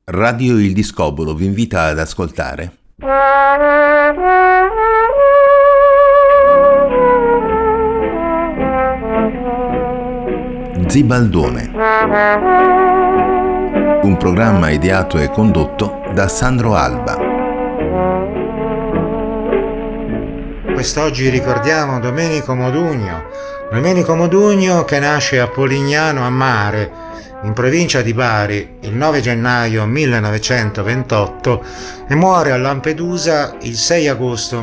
Radio Il Discobolo vi invita ad ascoltare Zibaldone, un programma ideato e condotto da Sandro Alba. Quest'oggi ricordiamo Domenico Modugno che nasce a Polignano a Mare, in provincia di Bari, il 9 gennaio 1928 e muore a Lampedusa il 6 agosto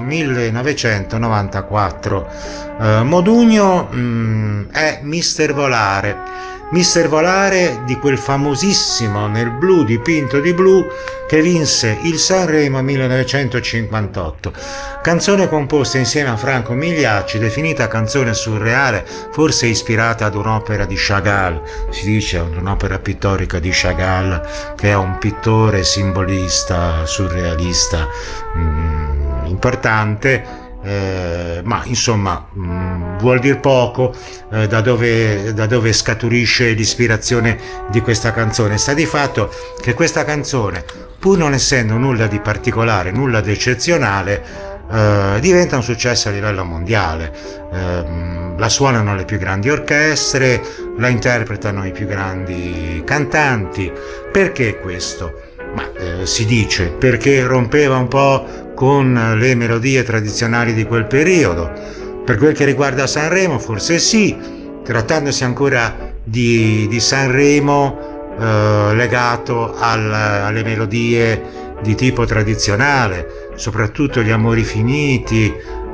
1994. Modugno è Mister Volare di quel famosissimo Nel blu dipinto di blu che vinse il Sanremo 1958. Canzone composta insieme a Franco Migliacci, definita canzone surreale, forse ispirata ad un'opera di Chagall, si dice un'opera pittorica di Chagall, che è un pittore simbolista, surrealista importante. Ma insomma vuol dir poco da dove scaturisce l'ispirazione di questa canzone. Sta di fatto che questa canzone, pur non essendo nulla di particolare, nulla di eccezionale, diventa un successo a livello mondiale. La suonano le più grandi orchestre, la interpretano i più grandi cantanti. Perché questo? Ma si dice perché rompeva un po' con le melodie tradizionali di quel periodo. Per quel che riguarda Sanremo, forse sì, trattandosi ancora di Sanremo legato alle melodie di tipo tradizionale, soprattutto gli amori finiti,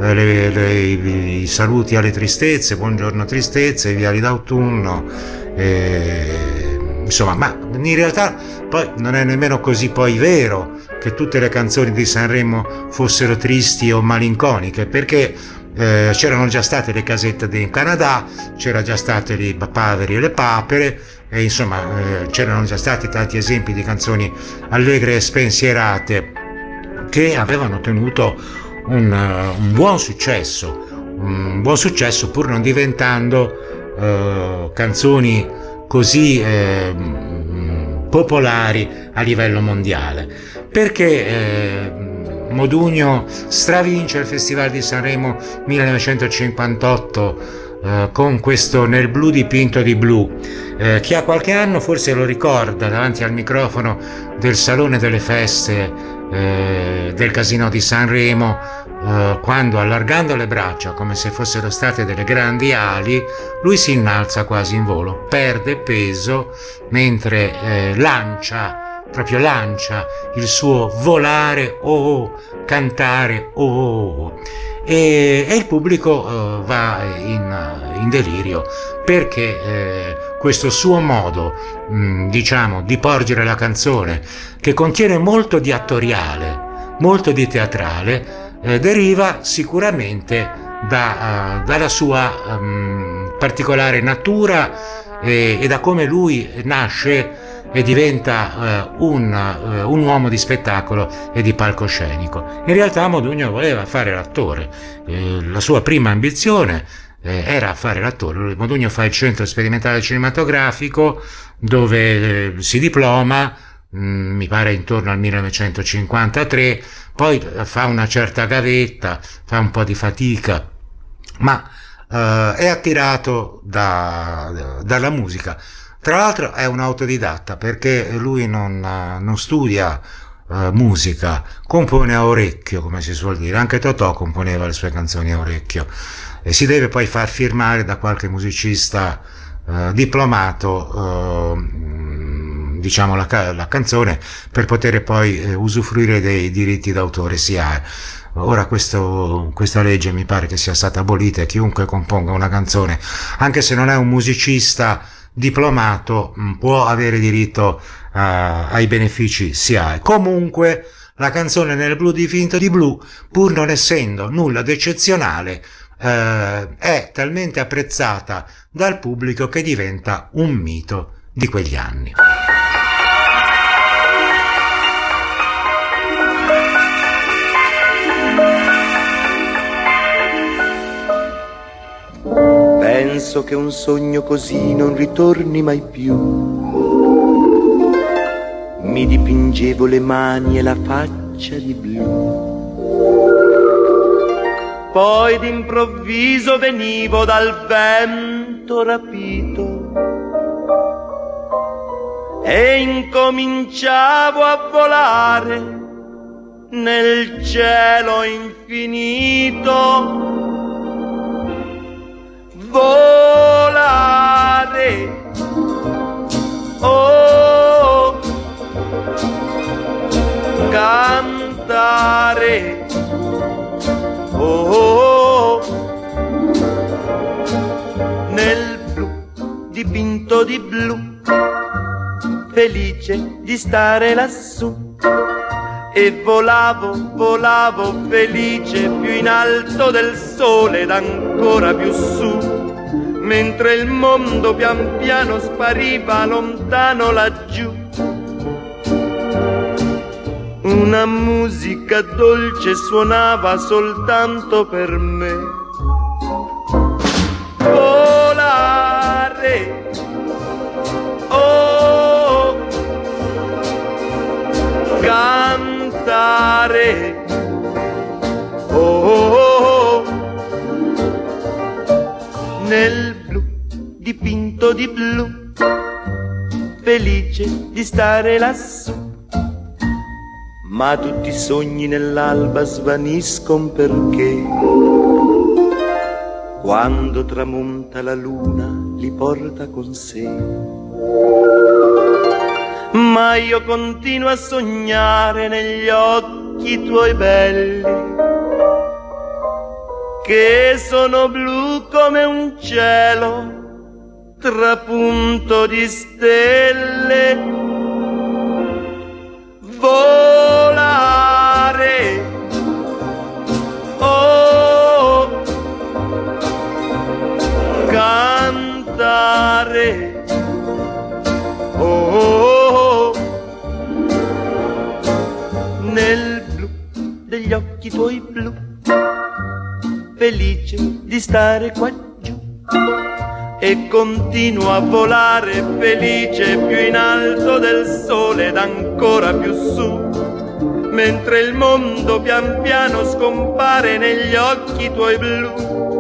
i saluti alle tristezze, buongiorno tristezze, i viali d'autunno, insomma, ma in realtà poi non è nemmeno così poi vero che tutte le canzoni di Sanremo fossero tristi o malinconiche, perché c'erano già state le casette del Canada, c'era già state i Papaveri e le Papere, e insomma c'erano già stati tanti esempi di canzoni allegre e spensierate che avevano ottenuto un buon successo pur non diventando canzoni così popolari a livello mondiale. Perché Modugno stravince il Festival di Sanremo 1958 con questo Nel blu dipinto di blu. Chi ha qualche anno forse lo ricorda davanti al microfono del Salone delle Feste del Casino di Sanremo, quando, allargando le braccia come se fossero state delle grandi ali, lui si innalza quasi in volo, perde peso mentre lancia il suo volare, cantare, e il pubblico va in delirio, perché questo suo modo, diciamo, di porgere la canzone, che contiene molto di attoriale, molto di teatrale, deriva sicuramente dalla sua particolare natura e da come lui nasce e diventa un uomo di spettacolo e di palcoscenico. In realtà Modugno voleva fare l'attore, la sua prima ambizione era fare l'attore. Modugno fa il Centro Sperimentale Cinematografico, dove si diploma, mi pare intorno al 1953, poi fa una certa gavetta, fa un po' di fatica, ma è attirato dalla musica. Tra l'altro è un autodidatta, perché lui non studia musica, compone a orecchio, come si suol dire. Anche Totò componeva le sue canzoni a orecchio, e si deve poi far firmare da qualche musicista diplomato diciamo la canzone, per poter poi usufruire dei diritti d'autore. Ora questa legge mi pare che sia stata abolita, e chiunque componga una canzone, anche se non è un musicista diplomato, può avere diritto ai benefici SIAE. Comunque la canzone Nel blu dipinto di blu, pur non essendo nulla d'eccezionale, è talmente apprezzata dal pubblico che diventa un mito di quegli anni. Penso che un sogno così non ritorni mai più. mi dipingevo le mani e la faccia di blu. Poi d'improvviso venivo dal vento rapito e incominciavo a volare nel cielo infinito. Volare, oh, cantare, oh, nel blu dipinto di blu, felice di stare lassù. E volavo, volavo felice più in alto del sole ed ancora più su, mentre il mondo pian piano spariva lontano laggiù. Una musica dolce suonava soltanto per me. Volare, oh, cantare, oh, nel blu dipinto di blu, felice di stare lassù. Ma tutti i sogni nell'alba svaniscono perché quando tramonta la luna li porta con sé. Ma io continuo a sognare negli occhi tuoi belli, che sono blu come un cielo trapunto di stelle. Volare, oh, cantare, oh, nel blu degli occhi tuoi blu, felice di stare qua giù. E continuo a volare felice più in alto del sole ed ancora più su, mentre il mondo pian piano scompare negli occhi tuoi blu.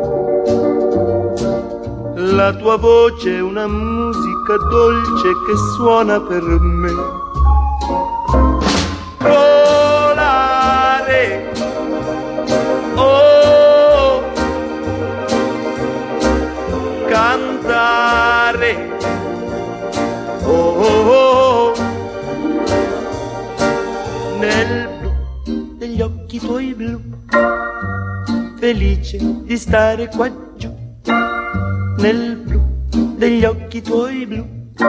La tua voce è una musica dolce che suona per me. Volare, oh, cantare, oh, nel blu degli occhi tuoi blu, felice di stare qua giù, nel blu degli occhi tuoi blu,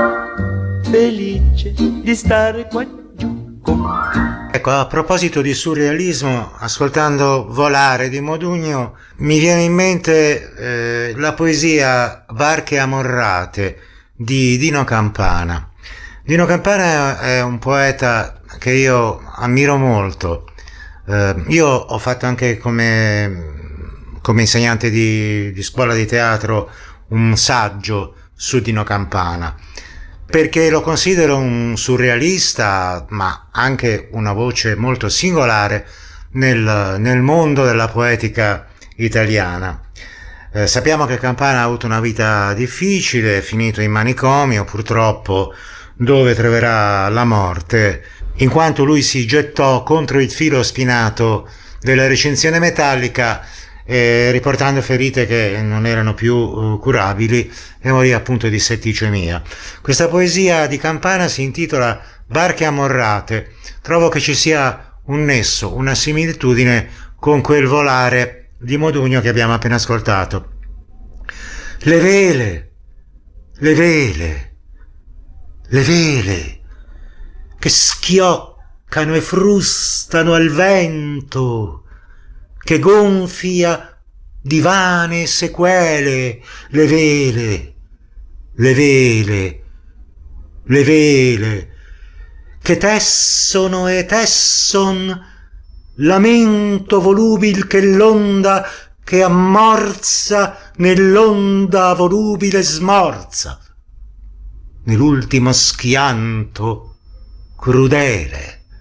felice di stare qua giù. Ecco, a proposito di surrealismo, ascoltando Volare di Modugno, mi viene in mente la poesia Barche Amorrate di Dino Campana. Dino Campana è un poeta che io ammiro molto. Io ho fatto anche come insegnante di scuola di teatro un saggio su Dino Campana, perché lo considero un surrealista, ma anche una voce molto singolare nel mondo della poetica italiana. Sappiamo che Campana ha avuto una vita difficile, è finito in manicomio, purtroppo, dove troverà la morte, in quanto lui si gettò contro il filo spinato della recinzione metallica, riportando ferite che non erano più curabili, e morì appunto di setticemia. Questa poesia di Campana si intitola Barche Amorrate. Trovo che ci sia un nesso, una similitudine con quel Volare di Modugno che abbiamo appena ascoltato. Le vele, le vele, le vele che schioccano e frustano al vento, che gonfia di vane sequele, le vele, le vele, le vele, che tessono e tesson lamento volubil che l'onda che ammorza nell'onda volubile smorza, nell'ultimo schianto crudele.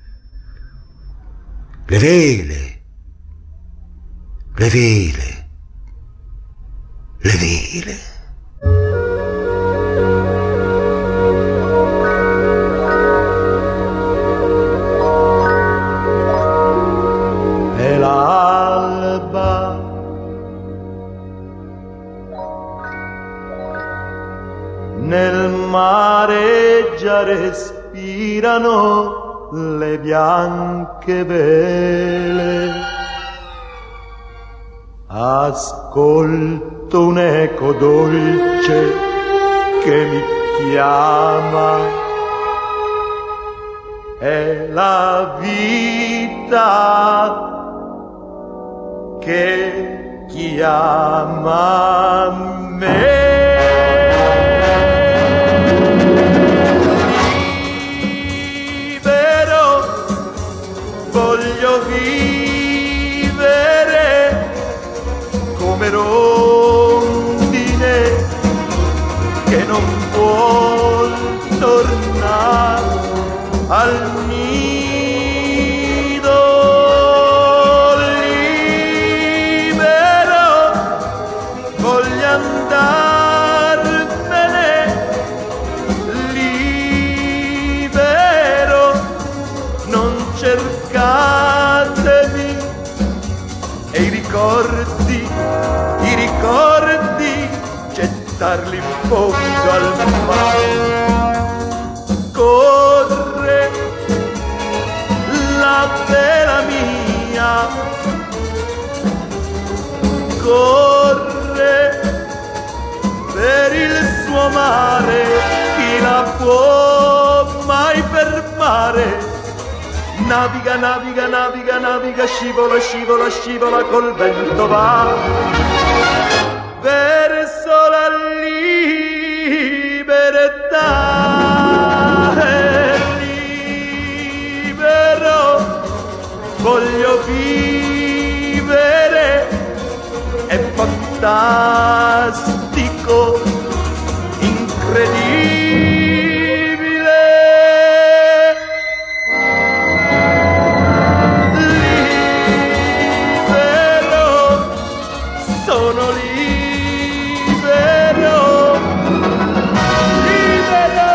Le vele, le vele, le vele. È l'alba, nel mare già respirano le bianche vele. Ascolto un eco dolce che mi chiama. È la vita che chiama me. Voglio vivere come rondine che non vuol tornare al nido. Libero, voglio andarmene, libero, non cercatemi, e i ricordi, gettarli in fondo al mare. Corre la vela mia, corre per il suo mare, chi la può mai fermare? Naviga, naviga, naviga, naviga, scivola, scivola, scivola, col vento va verso la libertà. Libero, voglio vivere, è fantastico, incredibile. Sono libero, libero,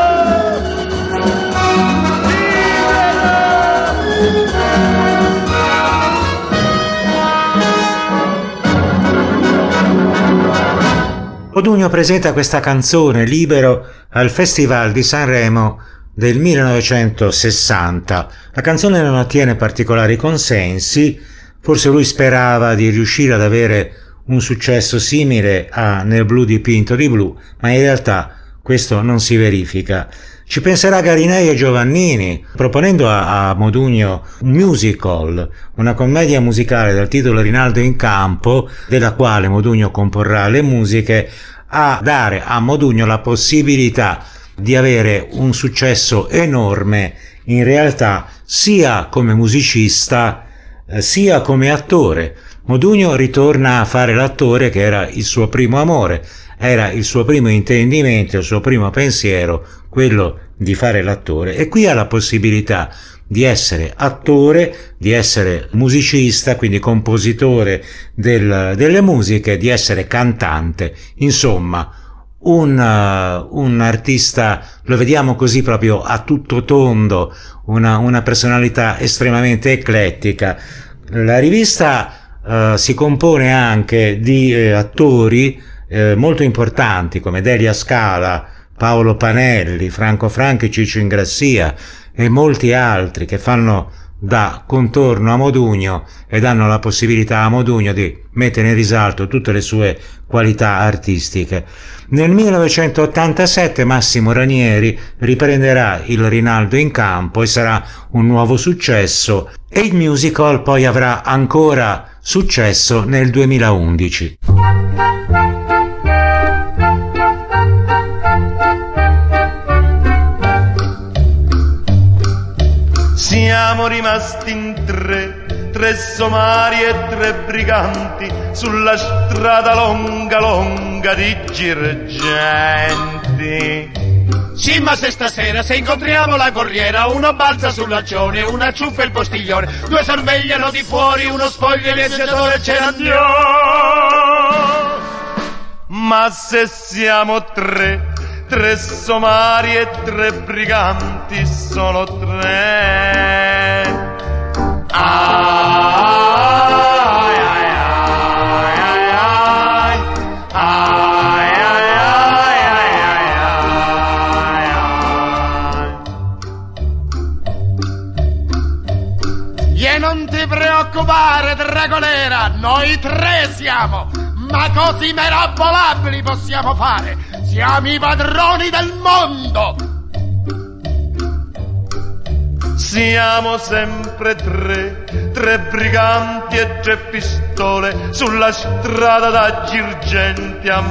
libero. Modugno presenta questa canzone, Libero, al Festival di Sanremo del 1960. La canzone non ottiene particolari consensi, forse lui sperava di riuscire ad avere un successo simile a Nel blu dipinto di blu, ma in realtà questo non si verifica. Ci penserà Garinei e Giovannini, proponendo a Modugno un musical, una commedia musicale dal titolo Rinaldo in campo, della quale Modugno comporrà le musiche, a dare a Modugno la possibilità di avere un successo enorme in realtà sia come musicista sia come attore. Modugno ritorna a fare l'attore che era il suo primo amore, era il suo primo intendimento, il suo primo pensiero, quello di fare l'attore, e qui ha la possibilità di essere attore, di essere musicista, quindi compositore delle musiche, di essere cantante, insomma un artista, lo vediamo così proprio a tutto tondo, una personalità estremamente eclettica. La rivista si compone anche di attori molto importanti come Delia Scala, Paolo Panelli, Franco Franchi, Ciccio Ingrassia e molti altri che fanno da contorno a Modugno e danno la possibilità a Modugno di mettere in risalto tutte le sue qualità artistiche. Nel 1987 Massimo Ranieri riprenderà il Rinaldo in campo e sarà un nuovo successo, e il musical poi avrà ancora successo nel 2011. Siamo rimasti in tre somari e tre briganti sulla strada longa longa di girgenti. Sì, ma se stasera se incontriamo la corriera, uno balza sull'accione, una ciuffa il postiglione, due sorvegliano di fuori, uno spoglia il viaggiatore e ce ne andiamo. Ma se siamo tre somari e tre briganti, sono tre. Ai, ai, ai, ai, ai, ai, ai, ai, ai, ai. E non ti preoccupare, Dragonera, noi tre siamo, ma così merabolabili possiamo fare. Siamo i padroni del mondo. Siamo sempre tre briganti e tre pistole sulla strada da Girgenti a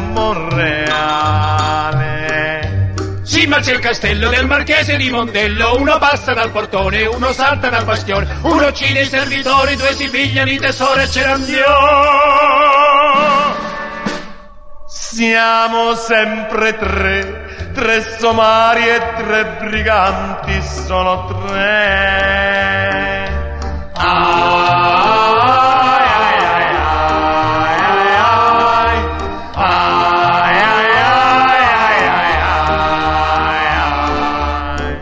Monreale. Sì, ma c'è il castello del marchese di Mondello, uno passa dal portone, uno salta dal bastione, uno uccide i servitori, due si pigliano i tesori e ce ne andiamo. Siamo sempre tre somari e tre briganti, sono tre. Ai, ai, ai, ai, ai, ai, ai, ai,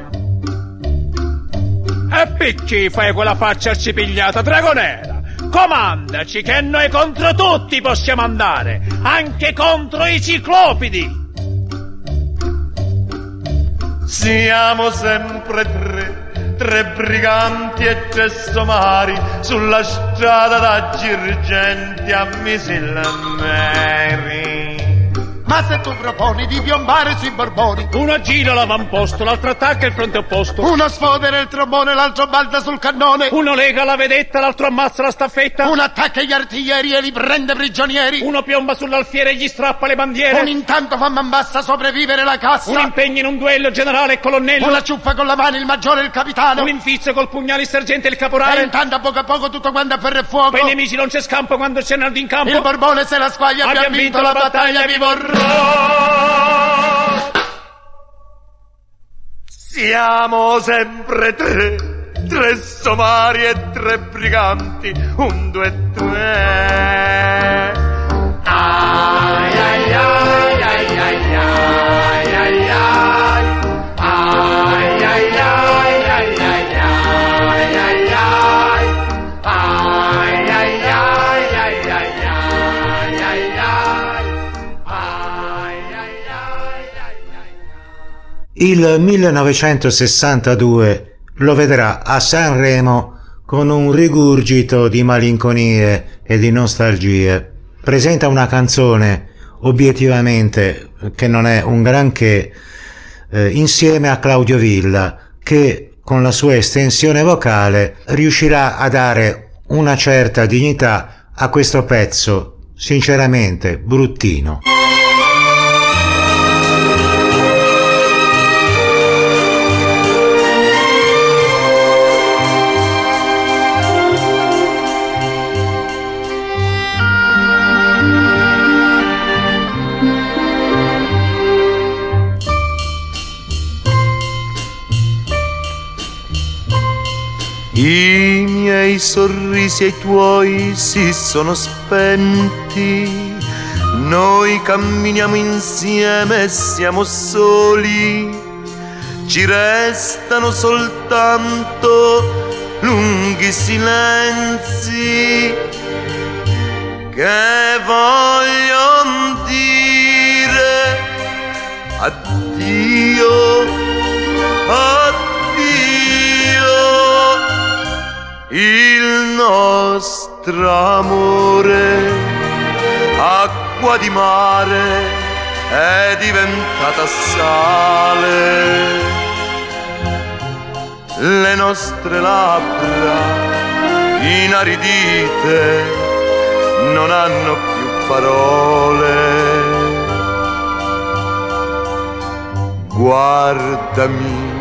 ai. E perché fai quella faccia arcipigliata, Dragonera? Comandaci che noi contro tutti possiamo andare, anche contro i ciclopidi. Siamo sempre tre briganti e tre somari sulla strada da Girgenti a Misilmeri. Ma se tu proponi di piombare sui Borboni, uno gira l'avamposto, l'altro attacca il fronte opposto, uno sfodera il trombone, l'altro balza sul cannone, uno lega la vedetta, l'altro ammazza la staffetta, uno attacca gli artiglieri e li prende prigionieri, uno piomba sull'alfiere e gli strappa le bandiere, un intanto fa man bassa a sopravvivere la cassa, un impegno in un duello generale e colonnello, una ciuffa con la mano il maggiore e il capitano, un infizio col pugnale il sergente e il caporale, e intanto a poco tutto quanto a ferro e fuoco. Per i nemici non c'è scampo quando c'è Naldo in campo, il Borbone se la squaglia, abbiamo vinto la battaglia, vi vorrò. Siamo sempre tre somari e tre briganti, un, due, tre. Ai, ai, ai, ai, ai, ai, ai, ai. Ai, ai, ai, ai, ai, ai, ai, ai. Ai, ai, ai, ai, ai, ai, ai, ai. Il 1962 lo vedrà a Sanremo con un rigurgito di malinconie e di nostalgie. Presenta una canzone obiettivamente che non è un granché, insieme a Claudio Villa, che con la sua estensione vocale riuscirà a dare una certa dignità a questo pezzo sinceramente bruttino. I miei sorrisi e i tuoi si sono spenti, noi camminiamo insieme e siamo soli, ci restano soltanto lunghi silenzi che vogliono dire addio, addio. Il nostro amore, acqua di mare, è diventata sale. Le nostre labbra, inaridite, non hanno più parole. Guardami,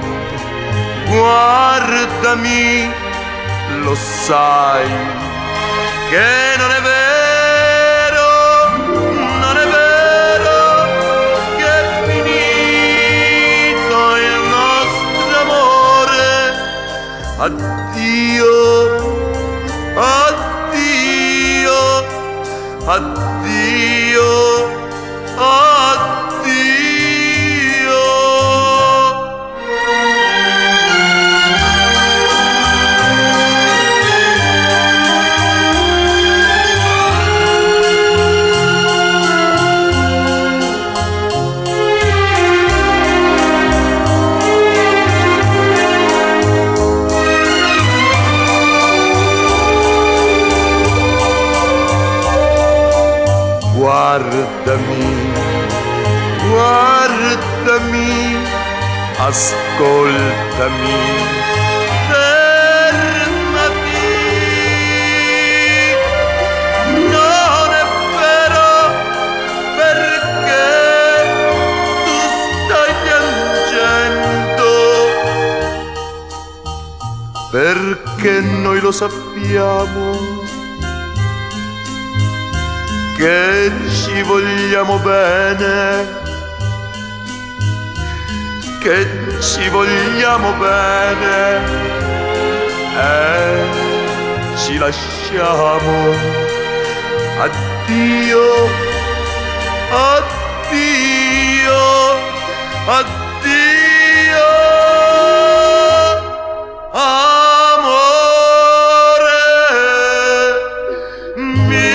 guardami, lo sai che non è vero, non è vero che è finito addio, addio, addio, addio. Guardami, guardami, ascoltami, fermati. Non è vero perché tu stai piangendo, perché noi lo sappiamo che ci vogliamo bene, che ci vogliamo bene e ci lasciamo. Addio, addio, addio, amore mio.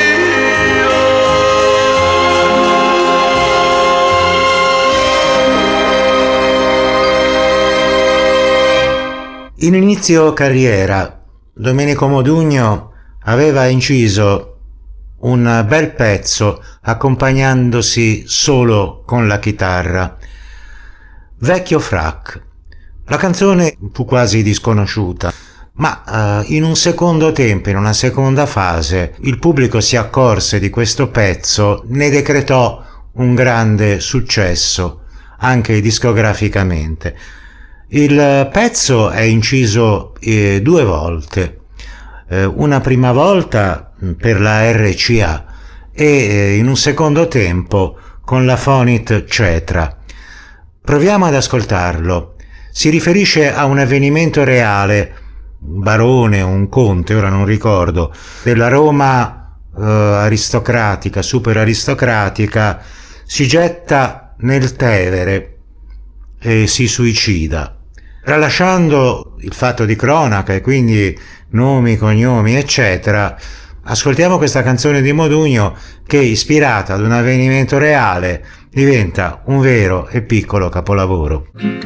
In inizio carriera, Domenico Modugno aveva inciso un bel pezzo accompagnandosi solo con la chitarra, Vecchio frac. La canzone fu quasi disconosciuta, ma in un secondo tempo, in una seconda fase, il pubblico si accorse di questo pezzo, ne decretò un grande successo, anche discograficamente. Il pezzo è inciso 2 volte, una prima volta per la RCA e in un secondo tempo con la Fonit Cetra. Proviamo ad ascoltarlo. Si riferisce a un avvenimento reale, un barone, un conte, ora non ricordo, della Roma aristocratica, super aristocratica, si getta nel Tevere e si suicida. Tralasciando il fatto di cronaca e quindi nomi, cognomi, eccetera, ascoltiamo questa canzone di Modugno che, ispirata ad un avvenimento reale, diventa un vero e piccolo capolavoro.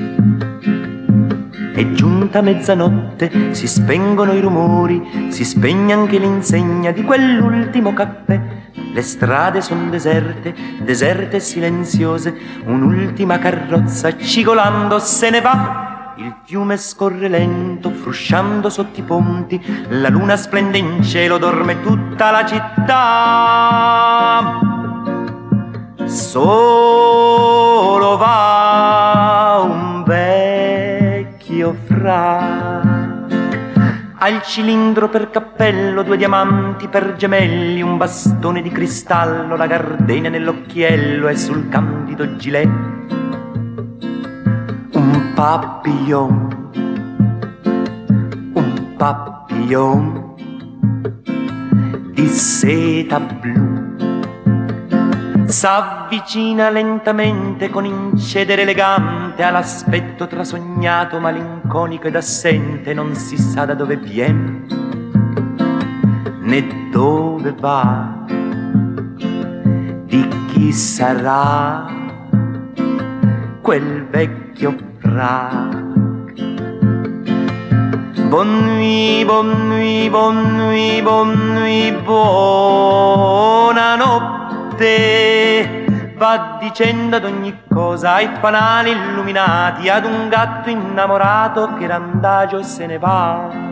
È giunta mezzanotte, si spengono i rumori, si spegne anche l'insegna di quell'ultimo caffè. Le strade son deserte, deserte e silenziose, un'ultima carrozza cigolando se ne va. Il fiume scorre lento, frusciando sotto i ponti, la luna splende in cielo, dorme tutta la città. Solo va un vecchio frac, ha il cilindro per cappello, 2 diamanti per gemelli, un bastone di cristallo, la gardenia nell'occhiello e sul candido gilet un papillon, un papillon di seta blu. S'avvicina lentamente con incedere elegante all'aspetto trasognato, malinconico ed assente, non si sa da dove vien né dove va, di chi sarà quel vecchio frac. Bonne nuit, bonne nuit, bonne nuit, bonne nuit, buonanotte. Va dicendo ad ogni cosa ai fanali illuminati, ad un gatto innamorato che randagio se ne va.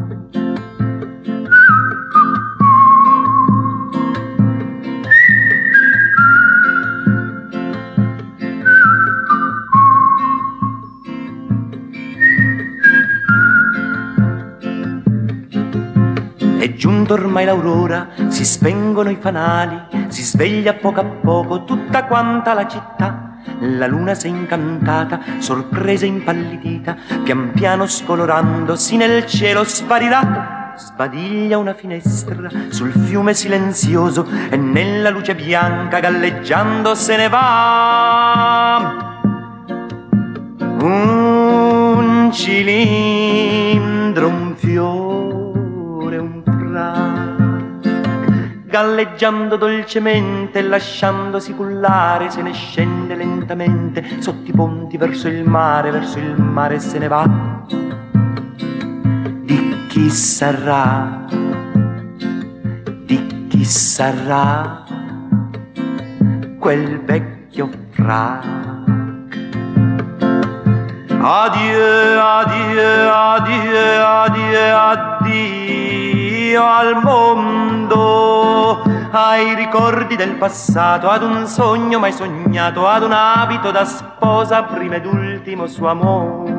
È giunto ormai l'aurora, si spengono i fanali, si sveglia a poco tutta quanta la città. la luna s'è incantata, sorpresa impallidita, pian piano scolorandosi nel cielo sparirà. Sbadiglia una finestra sul fiume silenzioso e nella luce bianca galleggiando se ne va. Un cilindro, un fiore, un frac, galleggiando dolcemente, lasciandosi cullare, se ne scende lentamente sotto i ponti verso il mare se ne va. Di chi sarà? Di chi sarà quel vecchio frac? Adieu, adieu, adieu, adieu, addio al mondo, ai ricordi del passato, ad un sogno mai sognato, ad un abito da sposa, prima ed ultimo suo amore.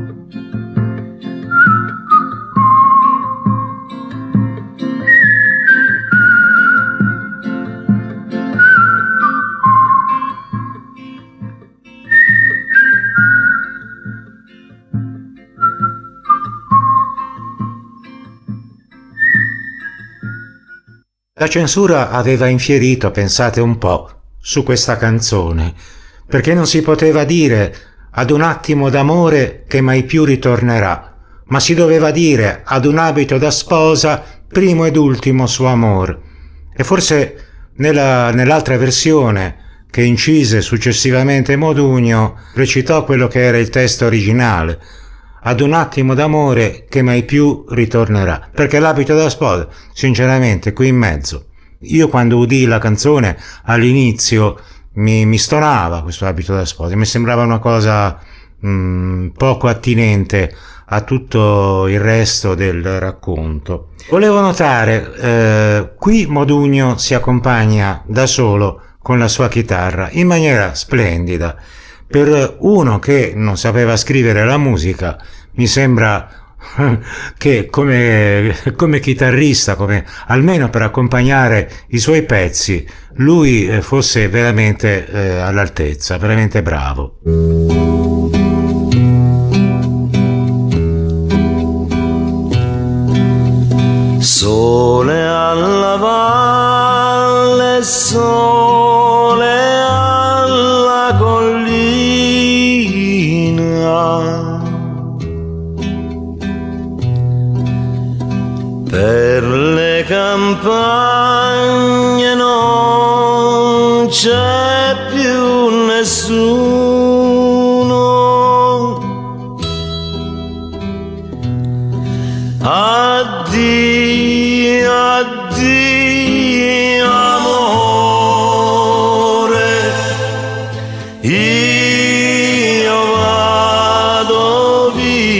La censura aveva infierito, pensate un po', su questa canzone, perché non si poteva dire ad un attimo d'amore che mai più ritornerà, ma si doveva dire ad un abito da sposa, primo ed ultimo suo amor. E forse nell'altra versione che incise successivamente Modugno recitò quello che era il testo originale, ad un attimo d'amore che mai più ritornerà, perché l'abito da sposa, sinceramente, qui in mezzo, io quando udii la canzone all'inizio mi stonava questo abito da sposa, mi sembrava una cosa poco attinente a tutto il resto del racconto. Volevo notare, qui Modugno si accompagna da solo con la sua chitarra in maniera splendida. Per uno che non sapeva scrivere la musica, mi sembra che come chitarrista, almeno per accompagnare i suoi pezzi, lui fosse veramente all'altezza, veramente bravo. Sole alla valle, sole alla collina, per le campagne non c'è più nessuno. Addio, addio amore, io vado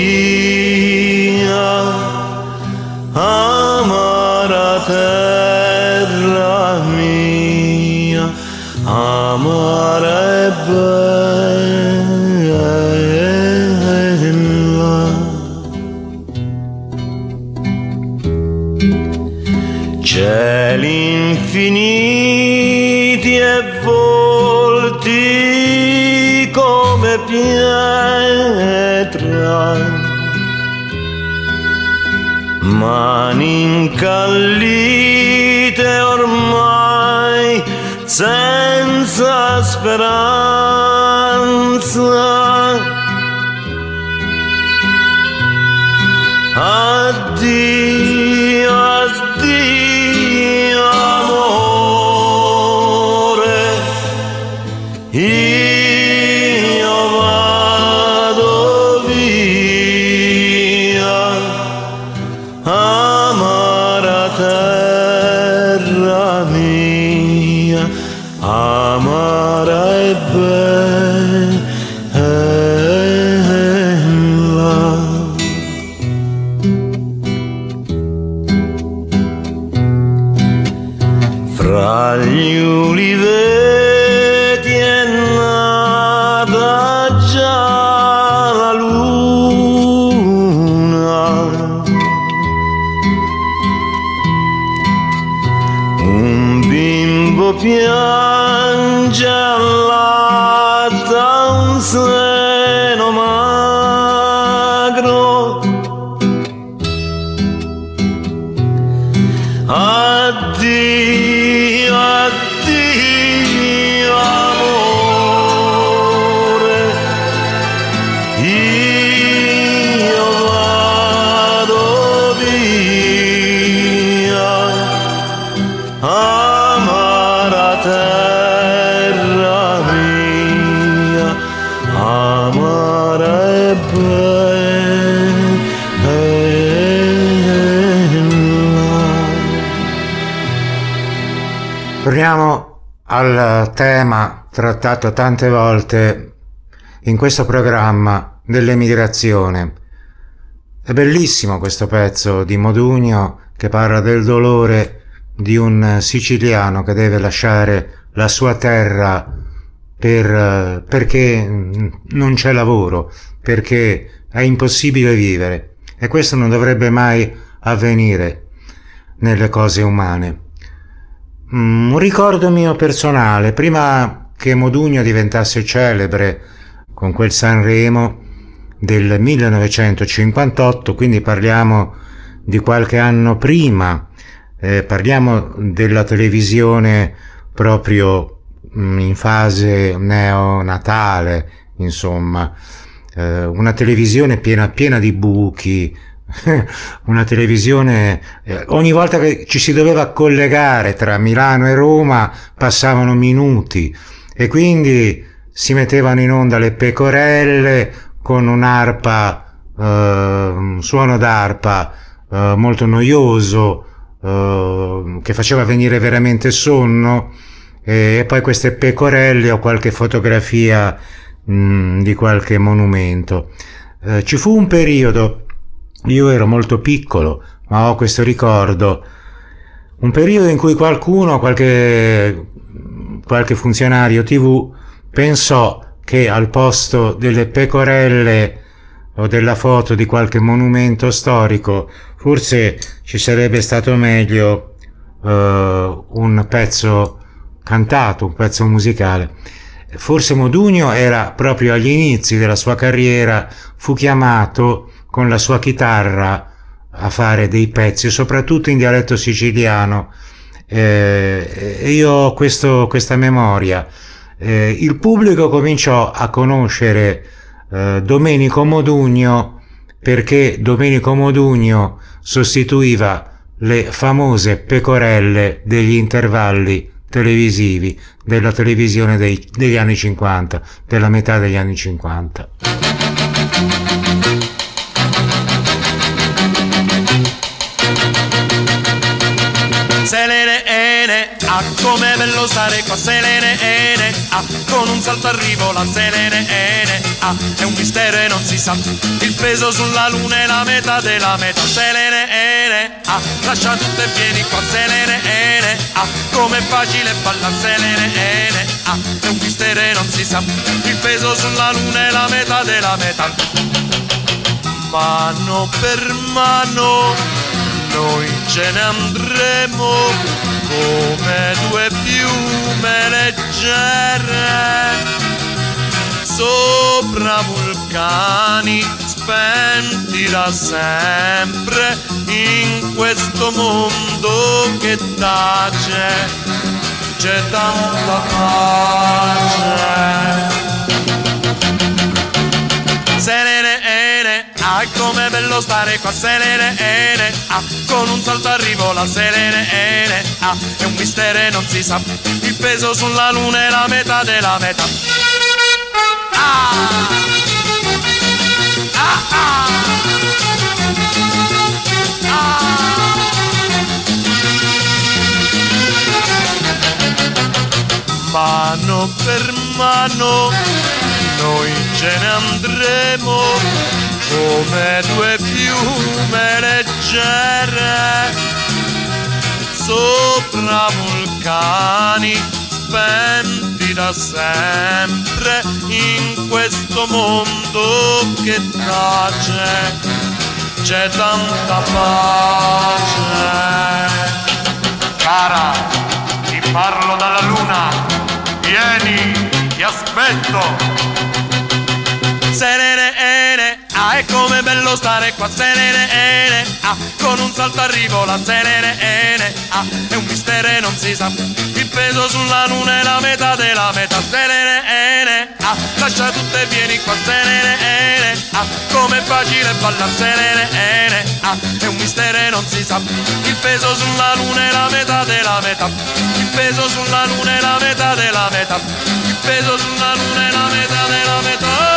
via, amara terra mia, amara e bella. Cieli infiniti e volti come pietra, mani incallite ormai senza speranza. Addio, addio amore, io vado via, amara terra mia, amara e bella. Fra gli uliveti è nata già la luna, un bimbo piange al lato Addio, addio amore, io vado via, amara terra mia, amara e Torniamo al tema trattato tante volte in questo programma dell'emigrazione. È bellissimo questo pezzo di Modugno che parla del dolore di un siciliano che deve lasciare la sua terra perché non c'è lavoro, perché è impossibile vivere, e questo non dovrebbe mai avvenire nelle cose umane. Un ricordo mio personale, prima che Modugno diventasse celebre con quel Sanremo del 1958, quindi parliamo di qualche anno prima, parliamo della televisione proprio in fase neonatale, insomma, una televisione piena di buchi, una televisione, ogni volta che ci si doveva collegare tra Milano e Roma passavano minuti e quindi si mettevano in onda le pecorelle con un'arpa, un suono d'arpa molto noioso, che faceva venire veramente sonno, e poi queste pecorelle o qualche fotografia di qualche monumento. Ci fu un periodo, io ero molto piccolo, ma ho questo ricordo, un periodo in cui qualcuno, qualche funzionario TV pensò che al posto delle pecorelle o della foto di qualche monumento storico forse ci sarebbe stato meglio un pezzo cantato, un pezzo musicale. Forse Modugno era proprio agli inizi della sua carriera, fu chiamato con la sua chitarra a fare dei pezzi, soprattutto in dialetto siciliano, e io ho questa memoria. Il pubblico cominciò a conoscere Domenico Modugno perché Domenico Modugno sostituiva le famose pecorelle degli intervalli televisivi della televisione degli anni 50, della metà degli anni 50. Selene, ah com'è bello stare qua, Selene, ah con un salto arrivo la Selene, ah è un mistero e non si sa il peso sulla luna e la metà della metà. Selene, ah lascia tutto e vieni qua, Selene, ah com'è facile ballare, Selene, ah è un mistero e non si sa il peso sulla luna e la metà della metà. Mano per mano noi ce ne andremo come due piume leggere sopra vulcani spenti da sempre in questo mondo che tace, c'è tanta pace. Selene, ah com'è bello stare qua, Selene, ah con un salto arrivo la Selene, ah è un mistero e non si sa il peso sulla luna e la metà della metà. Ah, ah, ah, ah. Mano per mano noi ce ne andremo come due piume leggere sopra vulcani spenti da sempre in questo mondo che tace, c'è tanta pace. Cara, ti parlo dalla luna, vieni, ti aspetto. Selene, ah è come bello stare qua, Selene, con un salto arrivo la Selene, è un mistero e non si sa il peso sulla luna e la metà della metà. Selene, lascia tutto e vieni qua Selene, com'è facile ballare Selene, è un mistero e non si sa il peso sulla luna e la metà della metà, il peso sulla luna e la metà della metà, il peso sulla luna e la metà della metà.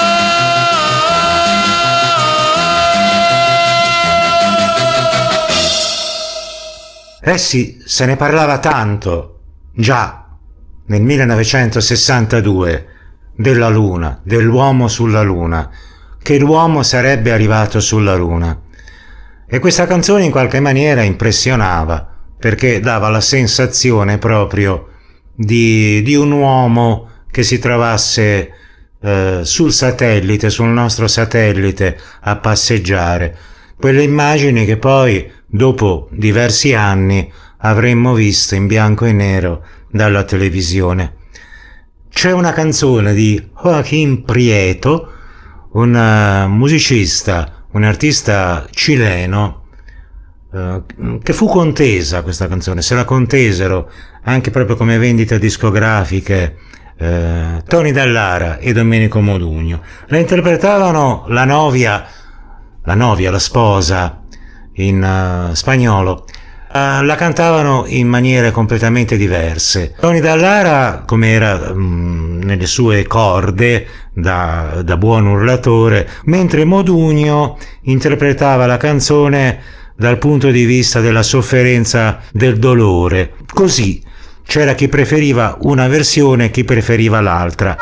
Eh sì, se ne parlava tanto, già nel 1962, della Luna, dell'uomo sulla Luna, che l'uomo sarebbe arrivato sulla Luna. E questa canzone in qualche maniera impressionava, perché dava la sensazione proprio di un uomo che si trovasse sul satellite, sul nostro satellite, a passeggiare. Quelle immagini che poi, dopo diversi anni, avremmo visto in bianco e nero dalla televisione. C'è una canzone di Joaquín Prieto, un musicista, un artista cileno, che fu contesa questa canzone, se la contesero anche proprio come vendite discografiche Tony Dallara e Domenico Modugno. La interpretavano la novia, la sposa, in spagnolo. La cantavano in maniere completamente diverse. Tony Dallara, come era nelle sue corde da buon urlatore, mentre Modugno interpretava la canzone dal punto di vista della sofferenza, del dolore. Così c'era chi preferiva una versione e chi preferiva l'altra.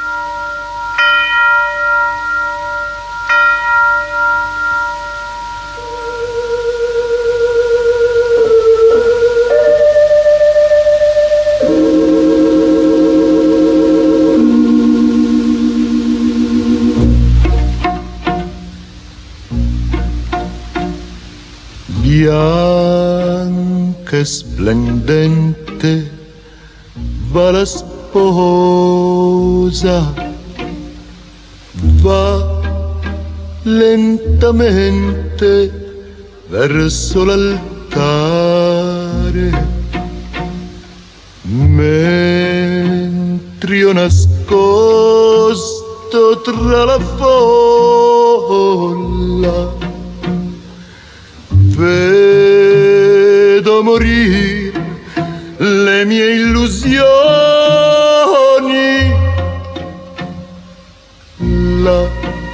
Bianca e splendente va la sposa, va lentamente verso l'altare, mentre io nascosto tra la folla vedo morire le mie illusioni. Là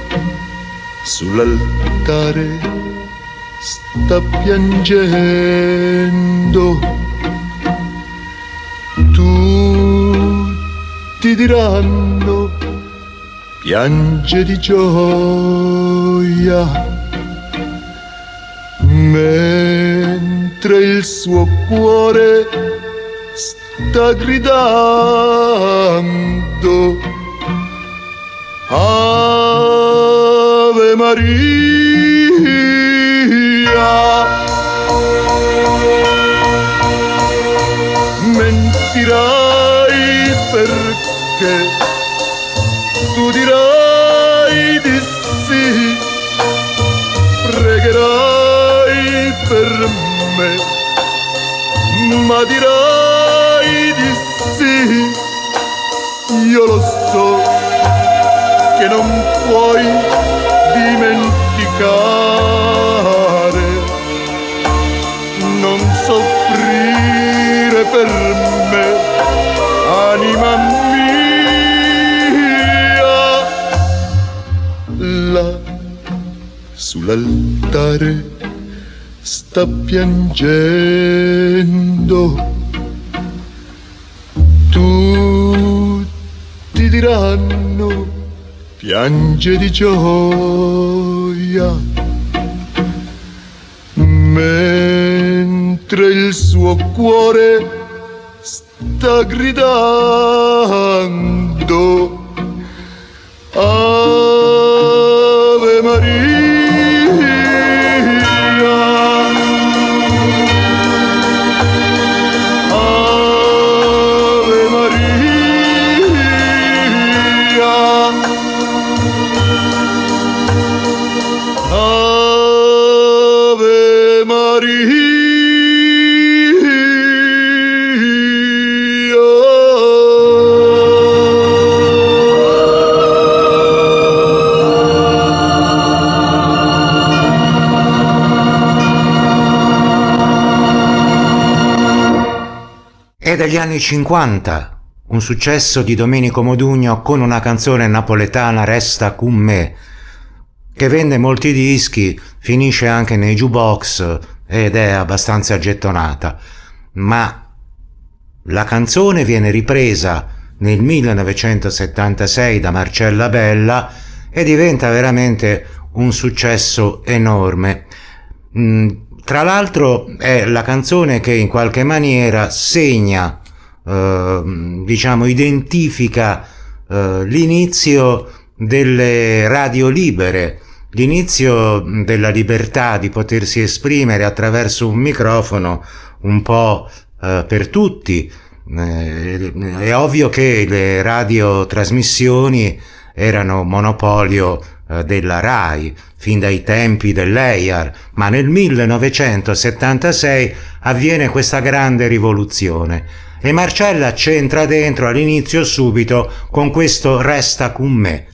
sull'altare sta piangendo, tutti diranno piange di gioia, mentre il suo cuore sta gridando Ave Maria. Mentirai perché tu dirai di sì, pregherai per me, ma dirai di sì. Io lo so che non puoi dimenticare, non soffrire per me, anima mia. Là sull'altare sta piangendo, tutti diranno piange di gioia, mentre il suo cuore sta gridando Ave Maria. Ave È degli anni 50, un successo di Domenico Modugno con una canzone napoletana, Resta con me, che vende molti dischi, finisce anche nei jukebox ed è abbastanza gettonata. Ma la canzone viene ripresa nel 1976 da Marcella Bella e diventa veramente un successo enorme. Tra l'altro è la canzone che in qualche maniera segna, identifica l'inizio delle radio libere, l'inizio della libertà di potersi esprimere attraverso un microfono un po' per tutti. È ovvio che le radiotrasmissioni erano monopolio della RAI fin dai tempi dell'EIAR, ma nel 1976 avviene questa grande rivoluzione e Marcella c'entra dentro all'inizio subito con questo Resta con me.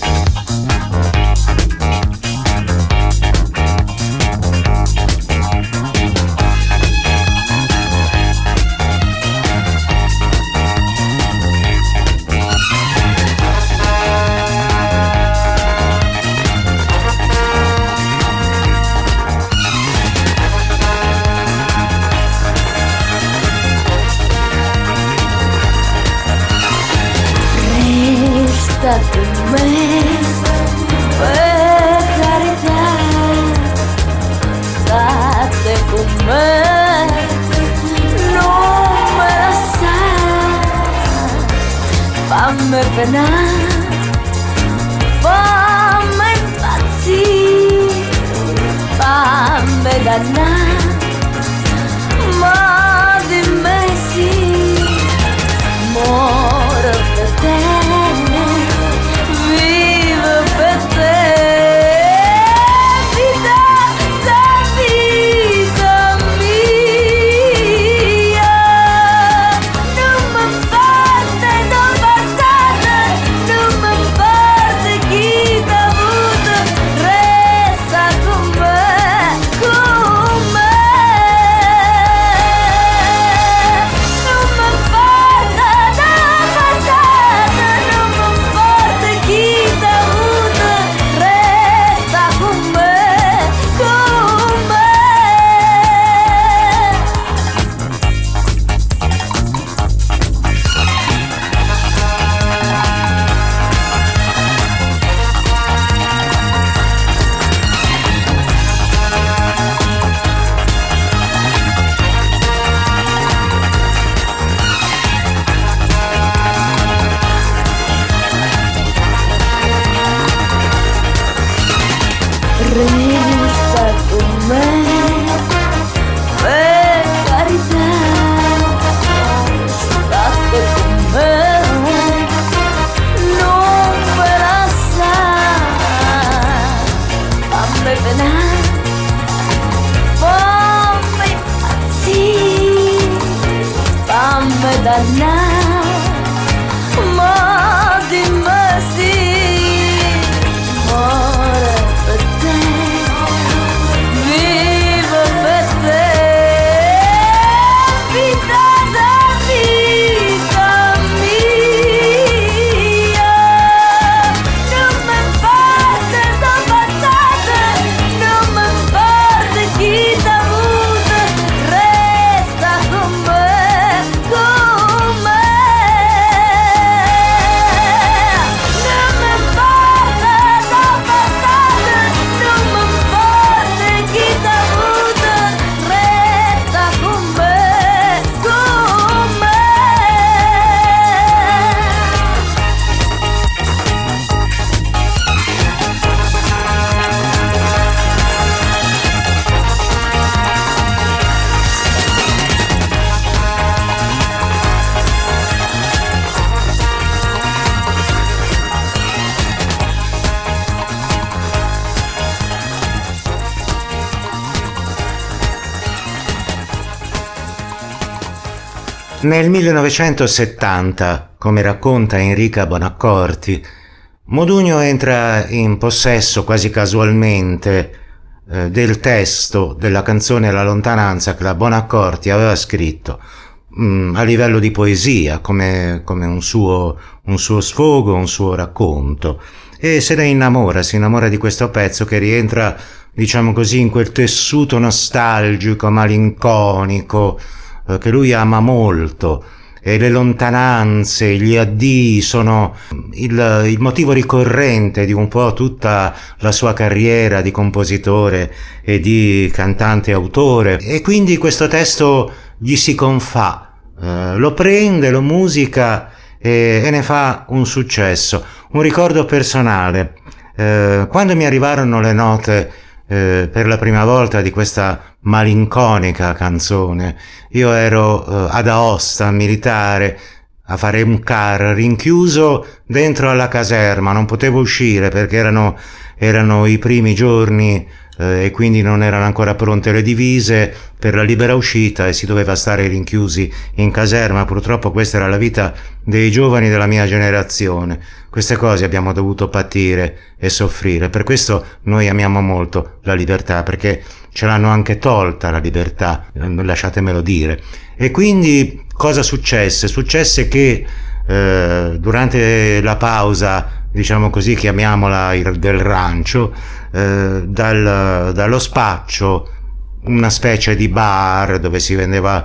Fammi impazzire, fammi dannare, ma dimmi sì, muore per te, vivo per te, vita da vita mia, non mi parte, non passate, non mi parte chi t'ha avuto, resta con me, con me. Non mi importa, non passate, non mi importa chi t'ha avuto, resta con me, con me. Resta con me, per carità, state con me, non me la sa, fammi penare, fammi impazzire, fammi dannare, ma dimmi sì, muore per te, vivo per te, vita da vita mia, non mi importa da passate, non mi importa chi t'ha avuto, resta con me, con me. Nel 1970, come racconta Enrica Bonaccorti, Modugno entra in possesso quasi casualmente del testo della canzone La lontananza che la Bonaccorti aveva scritto a livello di poesia, come un suo sfogo, un suo racconto, e se ne innamora, si innamora di questo pezzo che rientra, diciamo così, in quel tessuto nostalgico, malinconico, che lui ama molto, e le lontananze, gli addii sono il motivo ricorrente di un po' tutta la sua carriera di compositore e di cantante autore, e quindi questo testo gli si confà, lo prende, lo musica e ne fa un successo, un ricordo personale. Quando mi arrivarono le note per la prima volta di questa malinconica canzone, io ero ad Aosta, militare, a fare un CAR, rinchiuso dentro alla caserma, non potevo uscire perché erano i primi giorni e quindi non erano ancora pronte le divise per la libera uscita e si doveva stare rinchiusi in caserma. Purtroppo questa era la vita dei giovani della mia generazione. Queste cose abbiamo dovuto patire e soffrire. Per questo noi amiamo molto la libertà, perché ce l'hanno anche tolta la libertà, lasciatemelo dire. E quindi cosa successe? Successe che durante la pausa, diciamo così, chiamiamola del rancio, dallo spaccio, una specie di bar dove si vendeva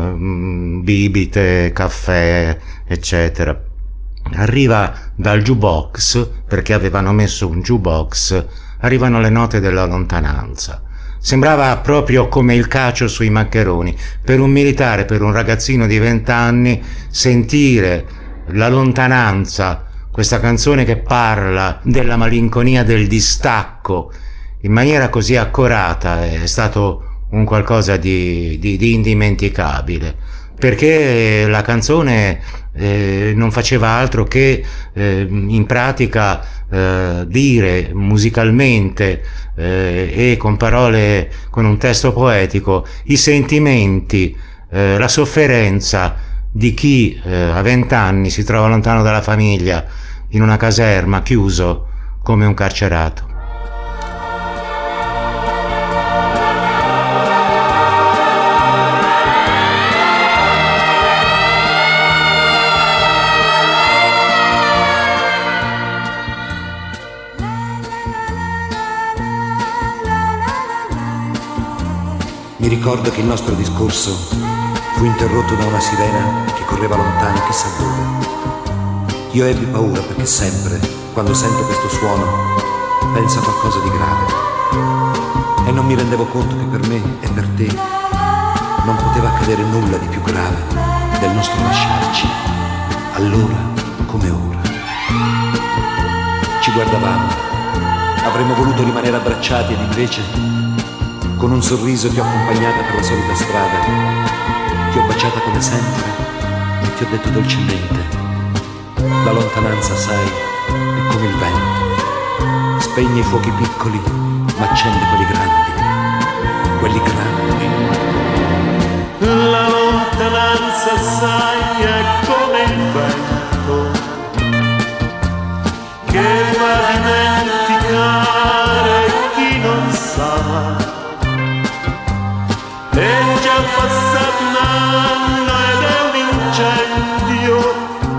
bibite, caffè, eccetera, arriva dal jukebox, perché avevano messo un jukebox, arrivano le note della lontananza. Sembrava proprio come il cacio sui maccheroni. Per un militare, per un ragazzino di 20 anni, sentire La lontananza, questa canzone che parla della malinconia del distacco in maniera così accorata, è stato un qualcosa di indimenticabile, perché la canzone non faceva altro che in pratica dire musicalmente e con parole, con un testo poetico, i sentimenti, la sofferenza di chi a 20 anni si trova lontano dalla famiglia, in una caserma, chiuso come un carcerato. Mi ricordo che il nostro discorso fu interrotto da una sirena che correva lontano chissà dove. Io ebbi paura perché sempre, quando sento questo suono, penso a qualcosa di grave. E non mi rendevo conto che per me e per te non poteva accadere nulla di più grave del nostro lasciarci, allora come ora. Ci guardavamo, avremmo voluto rimanere abbracciati ed invece, con un sorriso ti ho accompagnata per la solita strada, ti ho baciata come sempre e ti ho detto dolcemente: la lontananza, sai, è come il vento, spegne i fuochi piccoli ma accende quelli grandi. La lontananza, sai, è come il vento che va a dimenticare chi non sa. È già passato un anno ed è un incendio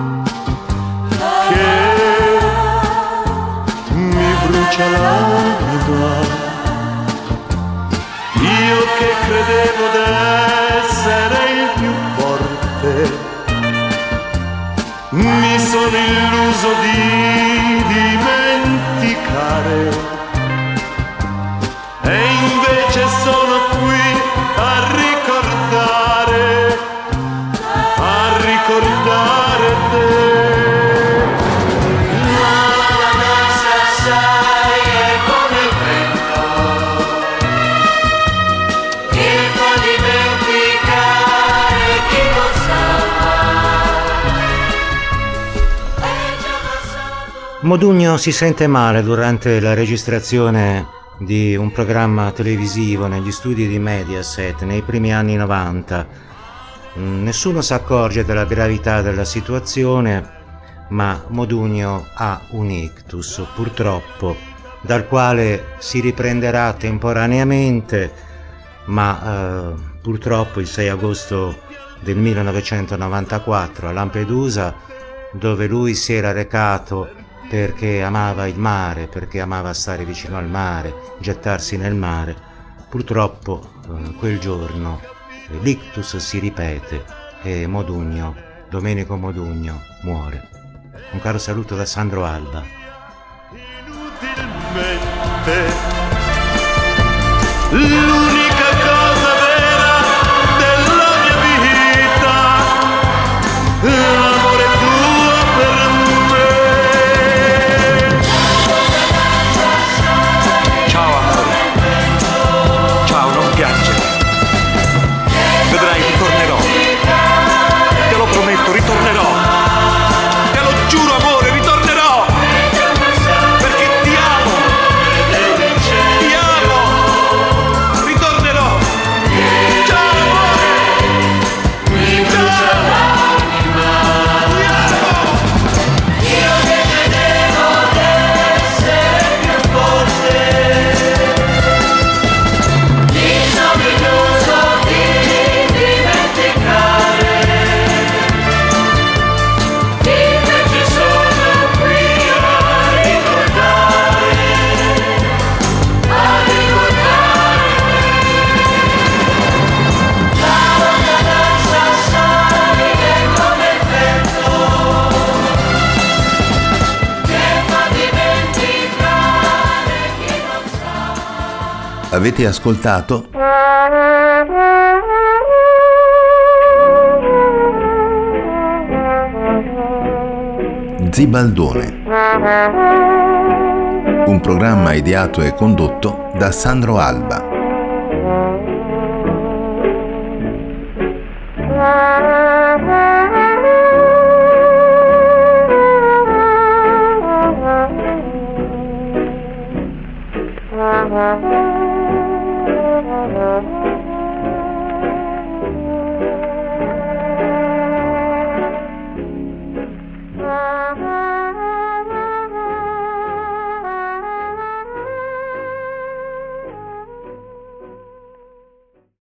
che mi brucia l'anima. Io che credevo d'essere il più forte, mi sono illuso di dimenticare, e invece sono qui a ricordare te. La lontananza, sai, è come il vento che fa dimenticare chi non sa. Modugno si sente male durante la registrazione di un programma televisivo negli studi di Mediaset nei primi anni 90. Nessuno si accorge della gravità della situazione, ma Modugno ha un ictus, purtroppo, dal quale si riprenderà temporaneamente, ma purtroppo il 6 agosto del 1994 a Lampedusa, dove lui si era recato perché amava il mare, perché amava stare vicino al mare, gettarsi nel mare, purtroppo quel giorno l'ictus si ripete e Modugno, Domenico Modugno, muore. Un caro saluto da Sandro Alba. Inutilmente l'unica cosa vera della mia vita, l'amore tuo per me. Ciao amore. Ciao, non piangere. Vedrai, ritornerò. Te lo prometto, ritornerò. Te lo giuro, amore, ritornerò. Perché ti amo. Ti amo. Ritornerò. Ciao, amore. Ciao. Ti amo. Io che credevo di essere più forte, mi sono illuso di dimenticare, invece sono qui a ricordare, la lontananza sale come il vento che fa dimenticare chi non sa. Avete ascoltato Zibaldone, un programma ideato e condotto da Sandro Alba.